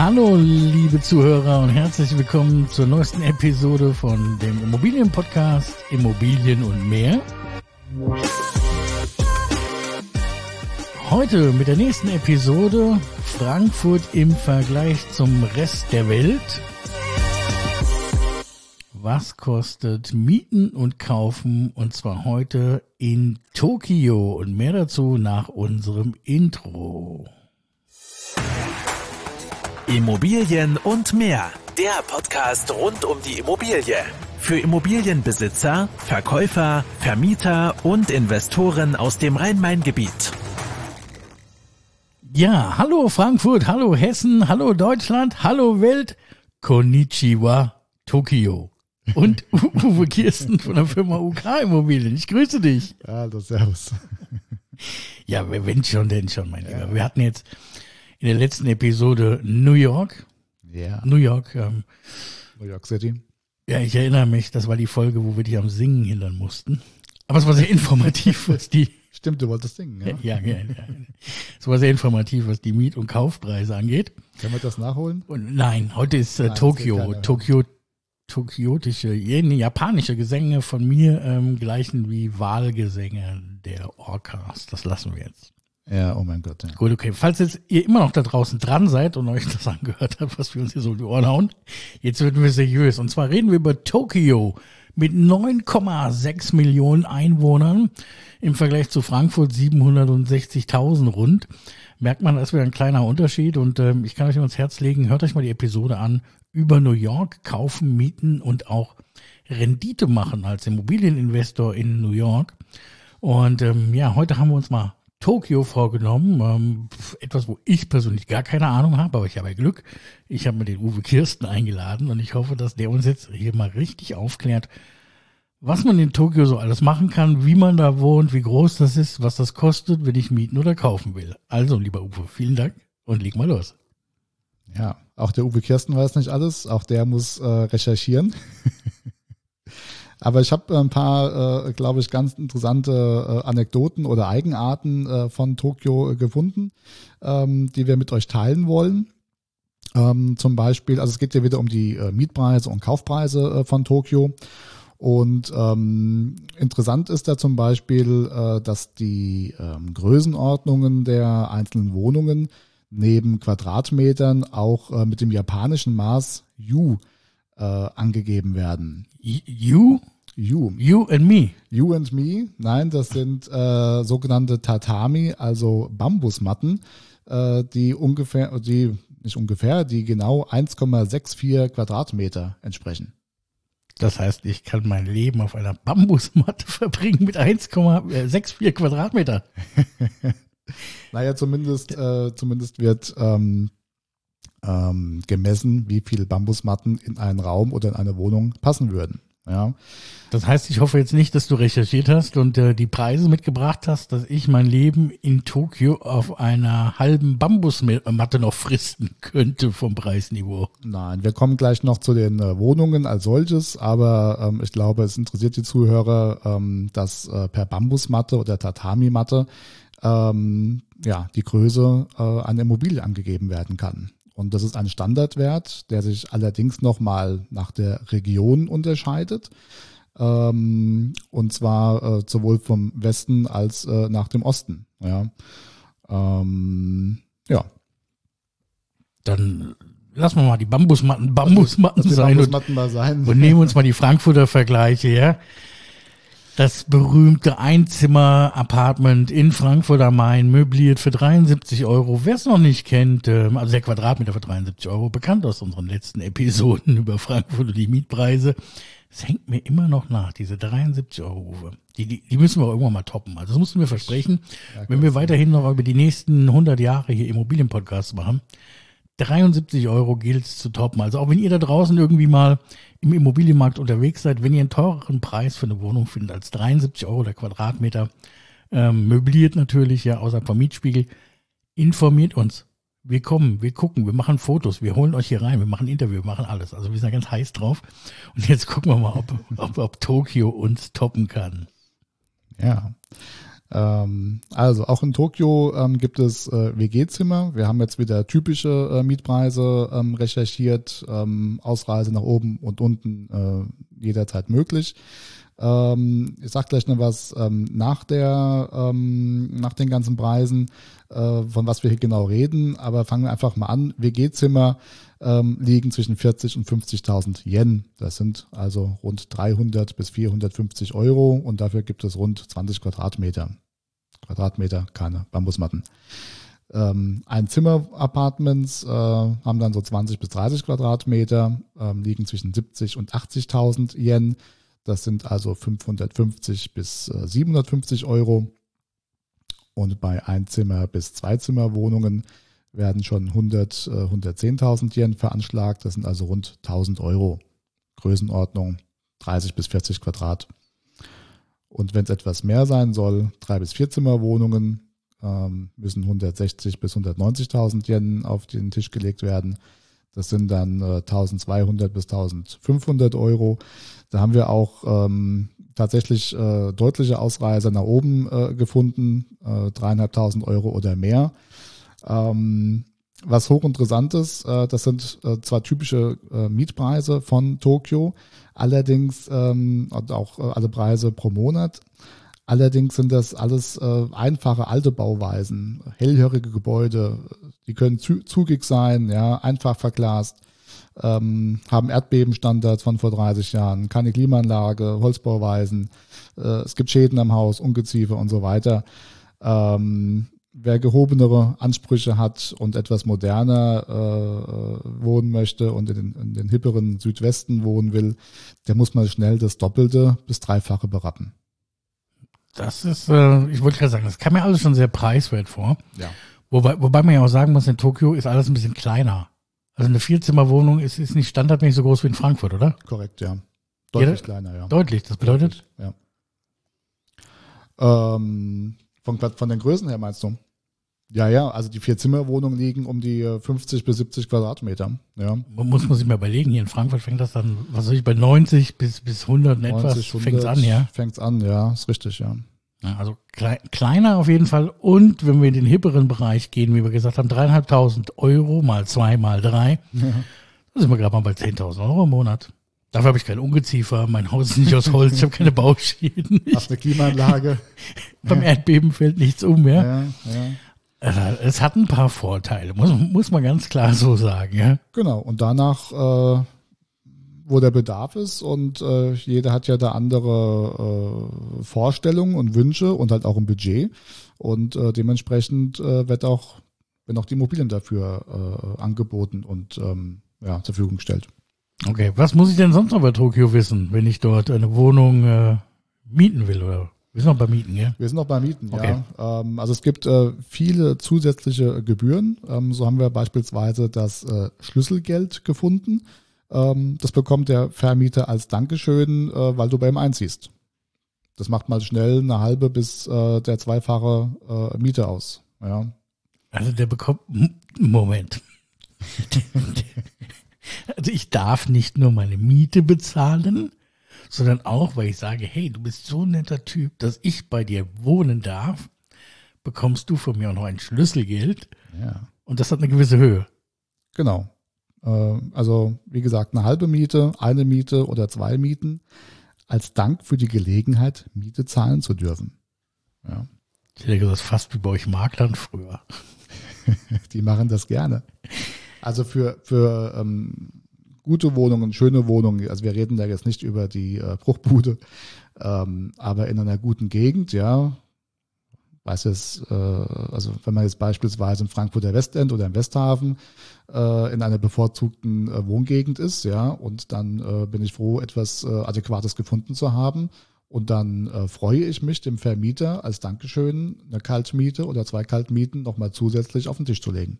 Hallo liebe Zuhörer und herzlich willkommen zur neuesten Episode von dem Immobilienpodcast Immobilien und mehr. Heute mit der nächsten Episode Frankfurt im Vergleich zum Rest der Welt. Was kostet Mieten und Kaufen, und zwar heute in Tokio, und mehr dazu nach unserem Intro. Immobilien und mehr. Der Podcast rund um die Immobilie. Für Immobilienbesitzer, Verkäufer, Vermieter und Investoren aus dem Rhein-Main-Gebiet. Ja, hallo Frankfurt, hallo Hessen, hallo Deutschland, hallo Welt, Konnichiwa, Tokio. Und Uwe Kirsten von der Firma UK Immobilien. Ich grüße dich. Hallo, servus. Ja, wenn schon, denn schon, mein Lieber. Wir hatten jetzt in der letzten Episode New York. Ja. New York City. Ja, ich erinnere mich, das war die Folge, wo wir dich am Singen hindern mussten. Aber es war sehr informativ, was die... Stimmt, du wolltest singen, ja? Ja. Es war sehr informativ, was die Miet- und Kaufpreise angeht. Können wir das nachholen? Und nein, heute ist Tokio. Tokiotische, japanische Gesänge von mir gleichen wie Wahlgesänge der Orcas. Das lassen wir jetzt. Ja, oh mein Gott. Ja. Gut, okay. Falls jetzt ihr immer noch da draußen dran seid und euch das angehört habt, was wir uns hier so um die Ohren hauen, jetzt werden wir seriös. Und zwar reden wir über Tokio mit 9,6 Millionen Einwohnern im Vergleich zu Frankfurt 760.000 rund. Merkt man, das wäre ein kleiner Unterschied, und ich kann euch ans Herz legen, hört euch mal die Episode an über New York, kaufen, mieten und auch Rendite machen als Immobilieninvestor in New York. Und heute haben wir uns mal Tokio vorgenommen, etwas, wo ich persönlich gar keine Ahnung habe, aber ich habe Glück. Ich habe mir den Uwe Kirsten eingeladen und ich hoffe, dass der uns jetzt hier mal richtig aufklärt, was man in Tokio so alles machen kann, wie man da wohnt, wie groß das ist, was das kostet, wenn ich mieten oder kaufen will. Also, lieber Uwe, vielen Dank und leg mal los. Ja, auch der Uwe Kirsten weiß nicht alles, auch der muss recherchieren. Aber ich habe ein paar, glaube ich, ganz interessante Anekdoten oder Eigenarten von Tokio gefunden, die wir mit euch teilen wollen. Zum Beispiel, also es geht ja wieder um die Mietpreise und Kaufpreise von Tokio. Und interessant ist da zum Beispiel, dass die Größenordnungen der einzelnen Wohnungen neben Quadratmetern auch mit dem japanischen Maß Yu angegeben werden. You and me. You and me. Nein, das sind sogenannte Tatami, also Bambusmatten, die genau 1,64 Quadratmeter entsprechen. Das heißt, ich kann mein Leben auf einer Bambusmatte verbringen mit 1,64 Quadratmeter. Naja, zumindest wird gemessen, wie viele Bambusmatten in einen Raum oder in eine Wohnung passen würden. Ja. Das heißt, ich hoffe jetzt nicht, dass du recherchiert hast und die Preise mitgebracht hast, dass ich mein Leben in Tokio auf einer halben Bambusmatte noch fristen könnte vom Preisniveau. Nein, wir kommen gleich noch zu den Wohnungen als solches, aber ich glaube, es interessiert die Zuhörer, dass per Bambusmatte oder Tatami-Matte die Größe einer Immobilie angegeben werden kann. Und das ist ein Standardwert, der sich allerdings nochmal nach der Region unterscheidet. Und zwar sowohl vom Westen als nach dem Osten. Ja. Dann lassen wir mal die Bambusmatten sein. Und nehmen uns mal die Frankfurter Vergleiche, ja. Das berühmte Einzimmer-Apartment in Frankfurt am Main, möbliert für 73 €. Wer es noch nicht kennt, also der Quadratmeter für 73 €, bekannt aus unseren letzten Episoden über Frankfurt und die Mietpreise. Es hängt mir immer noch nach, diese 73 €, Uwe. Die müssen wir irgendwann mal toppen. Also das mussten wir versprechen, wenn wir weiterhin noch über die nächsten 100 Jahre hier Immobilienpodcasts machen. 73 € gilt es zu toppen. Also auch wenn ihr da draußen irgendwie mal im Immobilienmarkt unterwegs seid, wenn ihr einen teureren Preis für eine Wohnung findet als 73 € der Quadratmeter, möbliert natürlich, ja, außer vom Mietspiegel, informiert uns. Wir kommen, wir gucken, wir machen Fotos, wir holen euch hier rein, wir machen ein Interview, wir machen alles. Also wir sind da ganz heiß drauf. Und jetzt gucken wir mal, ob Tokio uns toppen kann. Ja. Also auch in Tokio gibt es WG-Zimmer. Wir haben jetzt wieder typische Mietpreise recherchiert. Ausreise nach oben und unten jederzeit möglich. Ich sag gleich noch was nach den ganzen Preisen, von was wir hier genau reden. Aber fangen wir einfach mal an. WG-Zimmer liegen zwischen 40 und 50.000 Yen. Das sind also rund 300 bis 450 Euro und dafür gibt es rund 20 Quadratmeter, keine Bambusmatten. Einzimmer-Apartments haben dann so 20 bis 30 Quadratmeter, liegen zwischen 70 und 80.000 Yen. Das sind also 550 bis 750 Euro. Und bei Einzimmer- bis Zweizimmerwohnungen werden schon 110.000 Yen veranschlagt. Das sind also rund 1.000 Euro. Größenordnung 30 bis 40 Quadrat. Und wenn es etwas mehr sein soll, 3- bis 4-Zimmerwohnungen müssen 160 bis 190.000 Yen auf den Tisch gelegt werden. Das sind dann 1.200 bis 1.500 Euro. Da haben wir auch tatsächlich deutliche Ausreißer nach oben gefunden, 3.500 Euro oder mehr. Was hochinteressant ist, das sind zwar typische Mietpreise von Tokio, allerdings und auch alle Preise pro Monat. Allerdings sind das alles einfache alte Bauweisen, hellhörige Gebäude, die können zugig sein, ja, einfach verglast, haben Erdbebenstandards von vor 30 Jahren, keine Klimaanlage, Holzbauweisen, es gibt Schäden am Haus, Ungeziefer und so weiter. Wer gehobenere Ansprüche hat und etwas moderner wohnen möchte und in den hipperen Südwesten wohnen will, der muss mal schnell das Doppelte bis Dreifache berappen. Das ist, ich wollte gerade sagen, das kam mir alles schon sehr preiswert vor. Ja. Wobei man ja auch sagen muss, in Tokio ist alles ein bisschen kleiner. Also eine 4-Zimmer-Wohnung ist nicht standardmäßig so groß wie in Frankfurt, oder? Korrekt, ja. Deutlich kleiner, ja. Deutlich, das bedeutet? Deutlich, ja. Von den Größen her meinst du? Ja, also die 4-Zimmer-Wohnungen liegen um die 50 bis 70 Quadratmeter. Ja. Muss man sich mal überlegen, hier in Frankfurt fängt das dann, was weiß ich, bei 90 bis 100 in etwas fängt's an, ja? Fängt's an, ja, ist richtig, ja. Ja, also kleiner auf jeden Fall. Und wenn wir in den hipperen Bereich gehen, wie wir gesagt haben, 3.500 Euro mal 2 mal 3, da sind wir gerade mal bei 10.000 Euro im Monat. Dafür habe ich kein Ungeziefer, mein Haus ist nicht aus Holz, ich habe keine Bauschäden. Hast eine Klimaanlage. Beim Erdbeben fällt nichts um, ja? Ja. Es hat ein paar Vorteile, muss man ganz klar so sagen, ja. Genau, und danach, wo der Bedarf ist und jeder hat ja da andere Vorstellungen und Wünsche und halt auch ein Budget und dementsprechend werden auch die Immobilien dafür angeboten und zur Verfügung gestellt. Okay, was muss ich denn sonst noch bei Tokio wissen, wenn ich dort eine Wohnung mieten will, oder? Wir sind noch bei Mieten, ja? Wir sind noch bei Mieten, okay. Ja. Also es gibt viele zusätzliche Gebühren. So haben wir beispielsweise das Schlüsselgeld gefunden. Das bekommt der Vermieter als Dankeschön, weil du bei ihm einziehst. Das macht mal schnell eine halbe bis der zweifache Miete aus. Ja. Also der bekommt, Moment. Also ich darf nicht nur meine Miete bezahlen, sondern auch, weil ich sage, hey, du bist so ein netter Typ, dass ich bei dir wohnen darf, bekommst du von mir auch noch ein Schlüsselgeld. Ja. Und das hat eine gewisse Höhe. Genau. Also, wie gesagt, eine halbe Miete, eine Miete oder 2 Mieten als Dank für die Gelegenheit, Miete zahlen zu dürfen. Ja. Ich hätte gesagt, fast wie bei euch Maklern früher. Die machen das gerne. Also für gute Wohnungen, schöne Wohnungen, also wir reden da jetzt nicht über die Bruchbude, aber in einer guten Gegend, ja, also wenn man jetzt beispielsweise in Frankfurter Westend oder im Westhafen in einer bevorzugten Wohngegend ist, ja, und dann bin ich froh, etwas Adäquates gefunden zu haben und dann freue ich mich, dem Vermieter als Dankeschön eine Kaltmiete oder 2 Kaltmieten nochmal zusätzlich auf den Tisch zu legen.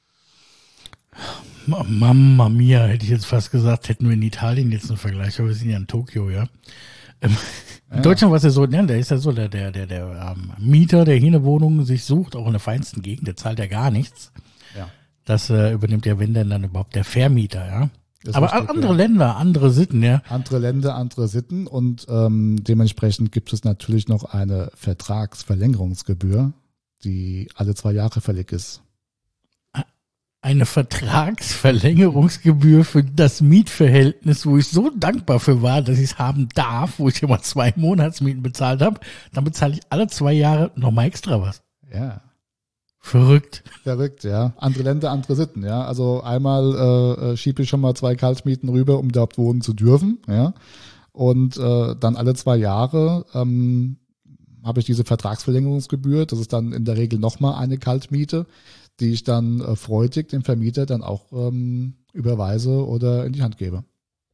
Mamma mia, hätte ich jetzt fast gesagt, hätten wir in Italien jetzt einen Vergleich, aber wir sind ja in Tokio, ja. In Deutschland war es ja so, ne, der ist ja so, der Mieter, der hier eine Wohnung sich sucht, auch in der feinsten Gegend, der zahlt ja gar nichts. Ja. Das übernimmt ja, wenn denn dann überhaupt der Vermieter, ja. Aber richtig, andere Länder, andere Sitten, ja. Andere Länder, andere Sitten und dementsprechend gibt es natürlich noch eine Vertragsverlängerungsgebühr, die alle 2 Jahre fällig ist. Eine Vertragsverlängerungsgebühr für das Mietverhältnis, wo ich so dankbar für war, dass ich es haben darf, wo ich immer 2 Monatsmieten bezahlt habe, dann bezahle ich alle 2 Jahre nochmal extra was. Ja. Verrückt. Verrückt, ja. Andere Länder, andere Sitten, ja. Also einmal schiebe ich schon mal 2 Kaltmieten rüber, um dort wohnen zu dürfen, ja. Und dann alle 2 Jahre habe ich diese Vertragsverlängerungsgebühr. Das ist dann in der Regel nochmal eine Kaltmiete, die ich dann freudig dem Vermieter dann auch überweise oder in die Hand gebe.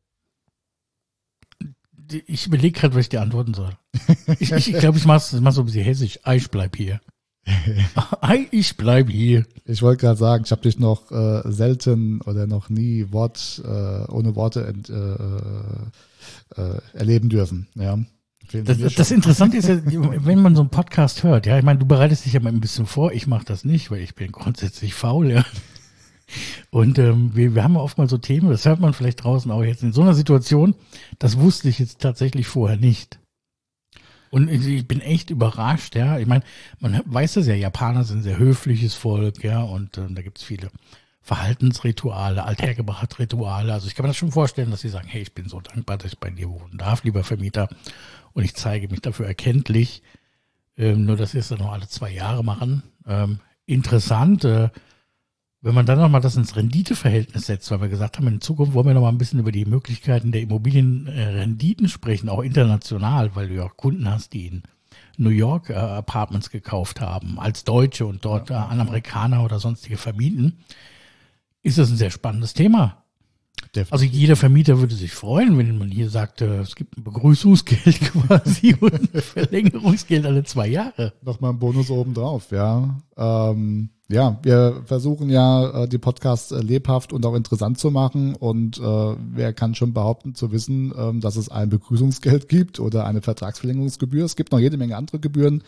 Ich überlege gerade, was ich dir antworten soll. Ich glaube, ich mach's so ein bisschen hessisch. Ich bleib hier. Ich bleib hier. Ich wollte gerade sagen, ich habe dich noch selten oder noch nie ohne Worte erleben dürfen. Ja. Das Interessante ist ja, wenn man so einen Podcast hört, ja, ich meine, du bereitest dich ja mal ein bisschen vor, ich mache das nicht, weil ich bin grundsätzlich faul, ja. Und wir haben ja oft mal so Themen, das hört man vielleicht draußen auch jetzt in so einer Situation, das wusste ich jetzt tatsächlich vorher nicht. Und ich bin echt überrascht, ja. Ich meine, man weiß das ja, Japaner sind ein sehr höfliches Volk, ja, und da gibt's viele Verhaltensrituale, althergebrachte Rituale. Also ich kann mir das schon vorstellen, dass sie sagen, hey, ich bin so dankbar, dass ich bei dir wohnen darf, lieber Vermieter. Und ich zeige mich dafür erkenntlich. Nur das ist dann noch alle 2 Jahre machen. Interessant, wenn man dann nochmal das ins Renditeverhältnis setzt, weil wir gesagt haben, in Zukunft wollen wir nochmal ein bisschen über die Möglichkeiten der Immobilienrenditen sprechen, auch international, weil du ja auch Kunden hast, die in New York Apartments gekauft haben, als Deutsche und dort an Amerikaner oder sonstige vermieten. Ist das ein sehr spannendes Thema. Definitiv. Also jeder Vermieter würde sich freuen, wenn man hier sagt, es gibt ein Begrüßungsgeld quasi und ein Verlängerungsgeld alle 2 Jahre. Nochmal ein Bonus obendrauf, ja. Ja, wir versuchen ja, die Podcasts lebhaft und auch interessant zu machen und wer kann schon behaupten zu wissen, dass es ein Begrüßungsgeld gibt oder eine Vertragsverlängerungsgebühr. Es gibt noch jede Menge andere Gebühren.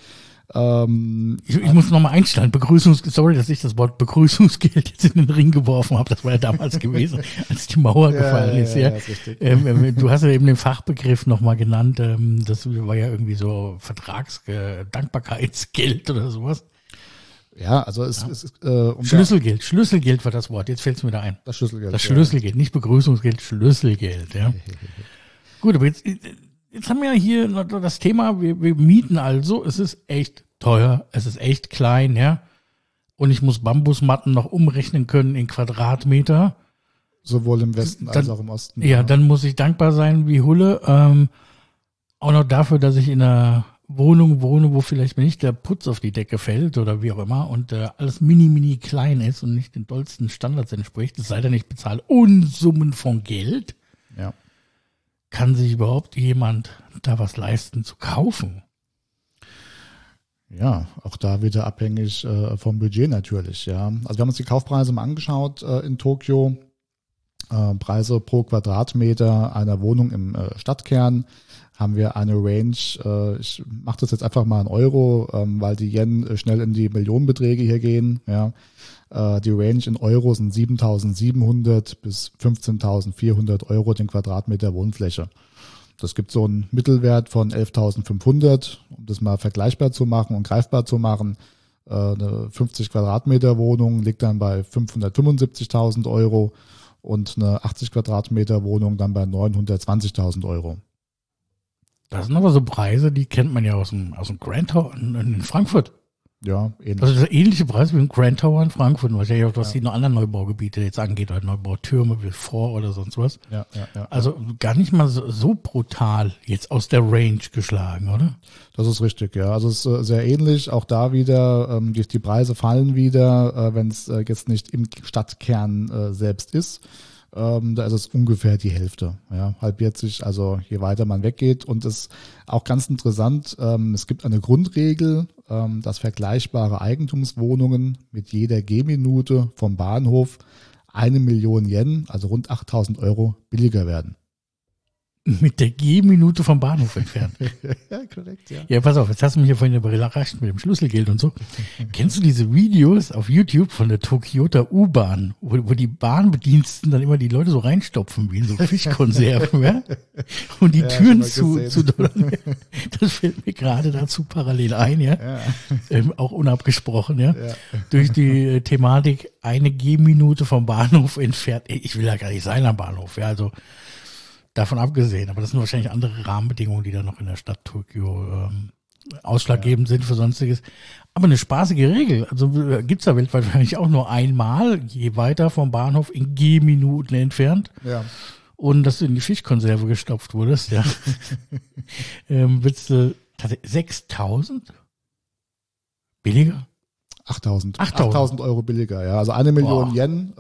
Ich muss nochmal einstellen. Sorry, dass ich das Wort Begrüßungsgeld jetzt in den Ring geworfen habe. Das war ja damals gewesen, als die Mauer gefallen ist. Ja. Ist du hast ja eben den Fachbegriff nochmal genannt. Das war ja irgendwie so Dankbarkeitsgeld oder sowas. Ja, also es ist Schlüsselgeld. Schlüsselgeld war das Wort. Jetzt fällt es mir da ein. Das Schlüsselgeld. Das Schlüsselgeld, nicht Begrüßungsgeld, Schlüsselgeld. Ja. Gut, aber jetzt haben wir ja hier das Thema, wir mieten also, es ist echt teuer, es ist echt klein, ja. Und ich muss Bambusmatten noch umrechnen können in Quadratmeter. Sowohl im Westen als auch im Osten. Ja, dann muss ich dankbar sein wie Hulle. Auch noch dafür, dass ich in einer Wohnung wohne, wo vielleicht mir nicht der Putz auf die Decke fällt oder wie auch immer und alles mini klein ist und nicht den dollsten Standards entspricht, es sei denn, ich bezahle Unsummen von Geld. Ja. Kann sich überhaupt jemand da was leisten zu kaufen? Ja, auch da wieder abhängig vom Budget natürlich, ja. Also wir haben uns die Kaufpreise mal angeschaut in Tokio. Preise pro Quadratmeter einer Wohnung im Stadtkern haben wir eine Range, ich mache das jetzt einfach mal in Euro, weil die Yen schnell in die Millionenbeträge hier gehen, ja. Die Range in Euro sind 7.700 bis 15.400 Euro den Quadratmeter Wohnfläche. Das gibt so einen Mittelwert von 11.500, um das mal vergleichbar zu machen und greifbar zu machen. Eine 50 Quadratmeter Wohnung liegt dann bei 575.000 Euro und eine 80 Quadratmeter Wohnung dann bei 920.000 Euro. Das sind aber so Preise, die kennt man ja aus dem Grand Tower in Frankfurt. Ja, ähnlich. Also das ist ähnliche Preise wie im Grand Tower in Frankfurt, wahrscheinlich auch, was die noch anderen Neubaugebiete jetzt angeht, oder Neubautürme wie Vor oder sonst was. Ja. Also gar nicht mal so brutal jetzt aus der Range geschlagen, oder? Das ist richtig, ja. Also es ist sehr ähnlich. Auch da wieder, die Preise fallen wieder, wenn es jetzt nicht im Stadtkern selbst ist. Da ist es ungefähr die Hälfte, ja, halbiert sich, also je weiter man weggeht. Und es ist auch ganz interessant, es gibt eine Grundregel, dass vergleichbare Eigentumswohnungen mit jeder Gehminute vom Bahnhof 1 Million Yen, also rund 8.000 Euro, billiger werden. mit der Gehminute vom Bahnhof entfernt. Ja, korrekt, ja. Ja, pass auf, jetzt hast du mich ja vorhin überrascht mit dem Schlüsselgeld und so. Kennst du diese Videos auf YouTube von der Tokyota U-Bahn, wo die Bahnbediensten dann immer die Leute so reinstopfen wie in so Fischkonserven, ja? Und die Türen zu das fällt mir gerade dazu parallel ein, ja? Auch unabgesprochen, ja? Durch die Thematik eine Gehminute vom Bahnhof entfernt. Ich will ja gar nicht sein am Bahnhof, ja, also davon abgesehen, aber das sind wahrscheinlich andere Rahmenbedingungen, die da noch in der Stadt Tokio ausschlaggebend sind für Sonstiges. Aber eine spaßige Regel, also gibt's da weltweit wahrscheinlich auch nur einmal, je weiter vom Bahnhof in Gehminuten entfernt. Ja. Und dass du in die Fischkonserve gestopft wurdest, ja. Willst du 6.000? Billiger? 8.000 Euro billiger, ja. Also 1 Million Yen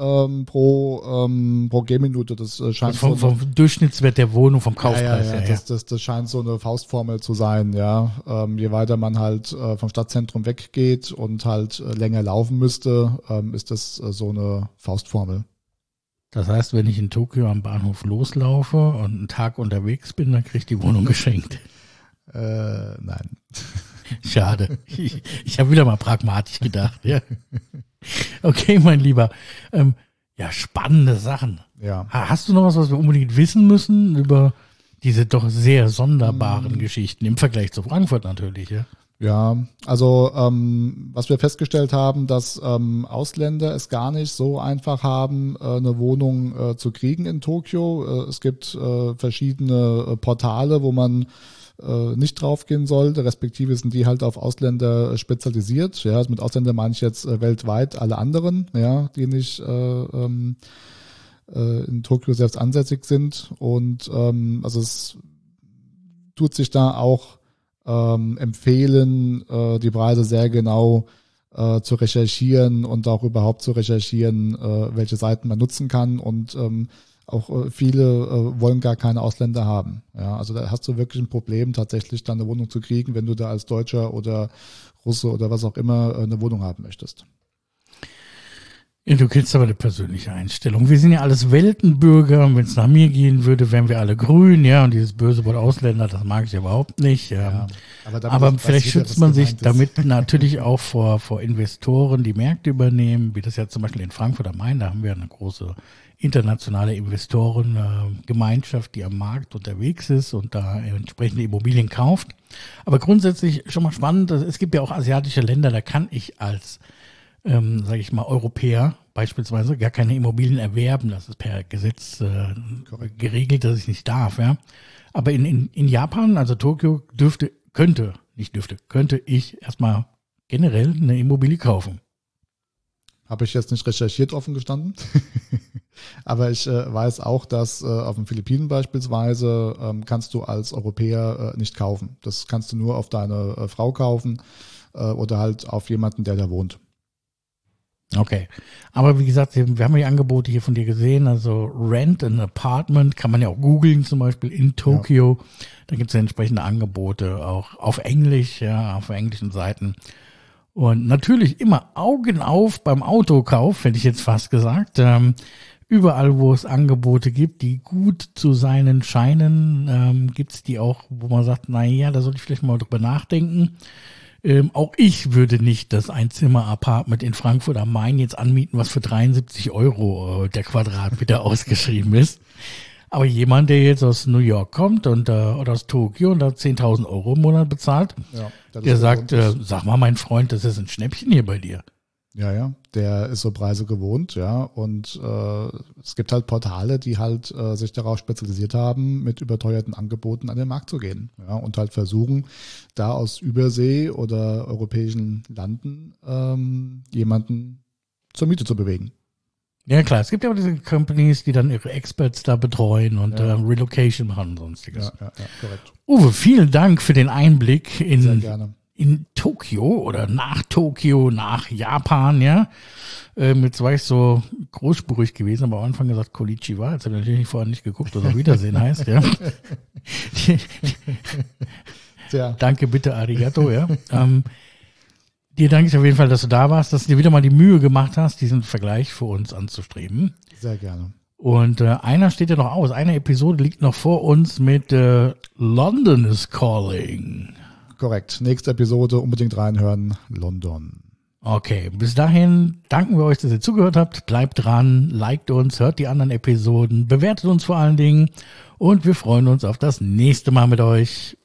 pro Gehminute, das scheint vom Durchschnittswert der Wohnung, vom Kaufpreis her. Das scheint so eine Faustformel zu sein, ja. Je weiter man halt vom Stadtzentrum weggeht und halt länger laufen müsste, ist das so eine Faustformel. Das heißt, wenn ich in Tokio am Bahnhof loslaufe und einen Tag unterwegs bin, dann kriege ich die Wohnung geschenkt. Nein. Schade. Ich habe wieder mal pragmatisch gedacht. Ja. Okay, mein Lieber. Ja, spannende Sachen. Ja. Hast du noch was wir unbedingt wissen müssen über diese doch sehr sonderbaren Geschichten im Vergleich zu Frankfurt natürlich? Ja, ja, also was wir festgestellt haben, dass Ausländer es gar nicht so einfach haben, eine Wohnung zu kriegen in Tokio. Es gibt verschiedene Portale, wo man nicht draufgehen sollte, respektive sind die halt auf Ausländer spezialisiert. Ja, also mit Ausländer meine ich jetzt weltweit alle anderen, ja, die nicht in Tokio selbst ansässig sind. Und also es tut sich da auch empfehlen, die Preise sehr genau zu recherchieren und auch überhaupt zu recherchieren, welche Seiten man nutzen kann und auch viele wollen gar keine Ausländer haben. Ja, also da hast du wirklich ein Problem, tatsächlich dann eine Wohnung zu kriegen, wenn du da als Deutscher oder Russe oder was auch immer eine Wohnung haben möchtest. Ja, du kennst aber eine persönliche Einstellung. Wir sind ja alles Weltenbürger und wenn es nach mir gehen würde, wären wir alle grün, ja, und dieses böse Wort Ausländer, das mag ich überhaupt nicht. Ja, aber vielleicht schützt man sich damit natürlich auch vor Investoren, die Märkte übernehmen, wie das ja zum Beispiel in Frankfurt am Main, da haben wir eine große internationale Investorengemeinschaft, die am Markt unterwegs ist und da entsprechende Immobilien kauft. Aber grundsätzlich schon mal spannend, es gibt ja auch asiatische Länder, da kann ich als, sage ich mal, Europäer beispielsweise gar keine Immobilien erwerben. Das ist per Gesetz geregelt, dass ich nicht darf. Ja. Aber in Japan, also Tokio, könnte ich erstmal generell eine Immobilie kaufen. Habe ich jetzt nicht recherchiert, offen gestanden. Aber ich weiß auch, dass auf den Philippinen beispielsweise kannst du als Europäer nicht kaufen. Das kannst du nur auf deine Frau kaufen oder halt auf jemanden, der da wohnt. Okay, aber wie gesagt, wir haben die Angebote hier von dir gesehen, also Rent an Apartment, kann man ja auch googeln, zum Beispiel in Tokio. Ja. Da gibt es ja entsprechende Angebote, auch auf Englisch, ja, auf englischen Seiten. Und natürlich immer Augen auf beim Autokauf, hätte ich jetzt fast gesagt. Überall, wo es Angebote gibt, die gut zu seinen scheinen, gibt es die auch, wo man sagt, naja, da sollte ich vielleicht mal drüber nachdenken. Auch ich würde nicht das Einzimmer-Apartment in Frankfurt am Main jetzt anmieten, was für 73 € der Quadratmeter ausgeschrieben ist. Aber jemand, der jetzt aus New York kommt und oder aus Tokio und da 10.000 € im Monat bezahlt, ja, der sagt, sag mal, mein Freund, das ist ein Schnäppchen hier bei dir. Ja, der ist so Preise gewohnt, ja, und es gibt halt Portale, die halt sich darauf spezialisiert haben, mit überteuerten Angeboten an den Markt zu gehen, ja, und halt versuchen, da aus Übersee oder europäischen Landen jemanden zur Miete zu bewegen. Ja klar, es gibt ja auch diese Companies, die dann ihre Experts da betreuen und Relocation machen und sonstiges. Ja, korrekt. Uwe, vielen Dank für den Einblick Sehr gerne. In Tokio oder nach Tokio, nach Japan, ja. Jetzt war ich so großspurig gewesen, aber am Anfang gesagt Konnichiwa. Jetzt habe ich natürlich vorher nicht geguckt, was auf Wiedersehen heißt, ja. Tja. Danke, bitte, arigato, ja. Dir danke ich auf jeden Fall, dass du da warst, dass du dir wieder mal die Mühe gemacht hast, diesen Vergleich für uns anzustreben. Sehr gerne. Und einer steht ja noch aus. Eine Episode liegt noch vor uns mit London is Calling. Korrekt. Nächste Episode unbedingt reinhören. London. Okay, bis dahin danken wir euch, dass ihr zugehört habt. Bleibt dran, liked uns, hört die anderen Episoden, bewertet uns vor allen Dingen und wir freuen uns auf das nächste Mal mit euch.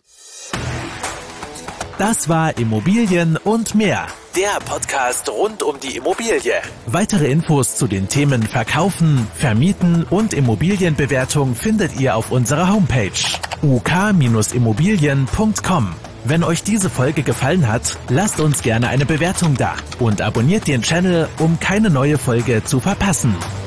Das war Immobilien und mehr, der Podcast rund um die Immobilie. Weitere Infos zu den Themen Verkaufen, Vermieten und Immobilienbewertung findet ihr auf unserer Homepage uk-immobilien.com. Wenn euch diese Folge gefallen hat, lasst uns gerne eine Bewertung da und abonniert den Channel, um keine neue Folge zu verpassen.